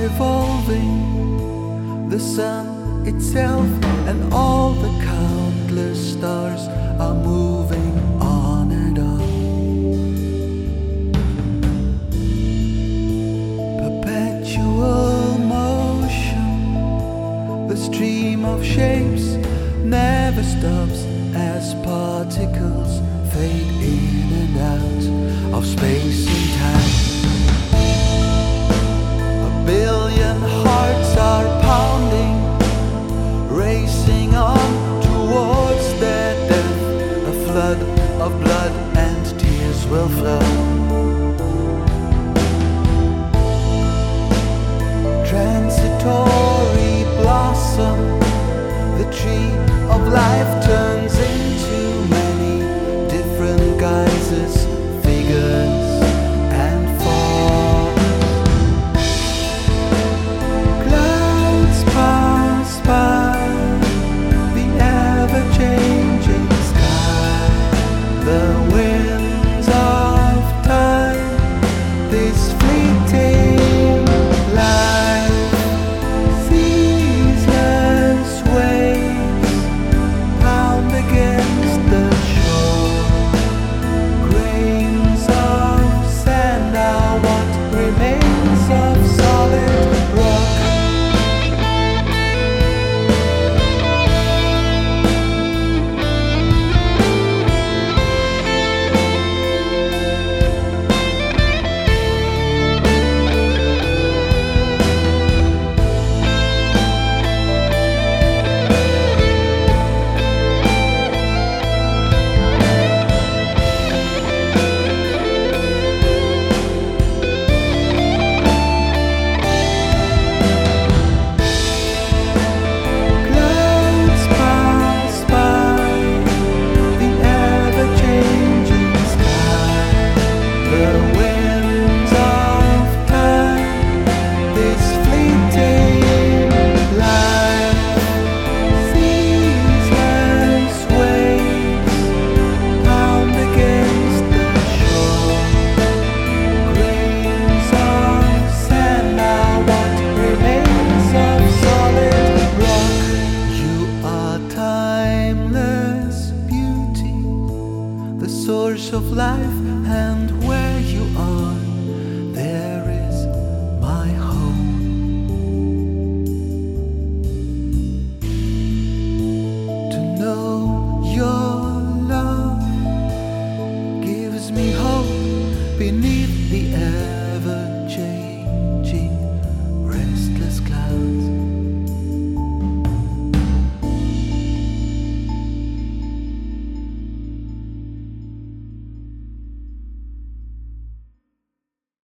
revolving, the sun itself and all the countless stars are moving on and on. Perpetual motion, the stream of shapes never stops as particles fade in and out of space and time. A billion hearts are pounding, racing on towards their death. A flood of blood and tears will flow. Transitory blossom, the tree of life turns into many different guises, figures and forms. Clouds pass by the ever-changing sky, the winds of time, this fleeting life, ceaseless waves pound against the shore. Grains of sand are what remains of solid rock. Clouds pass by the ever-changing sky, the winds of time, this fleeting life, ceaseless waves pound against the shore. Grains of sand are what remains of solid rock. You are timeless beauty, the source of life and where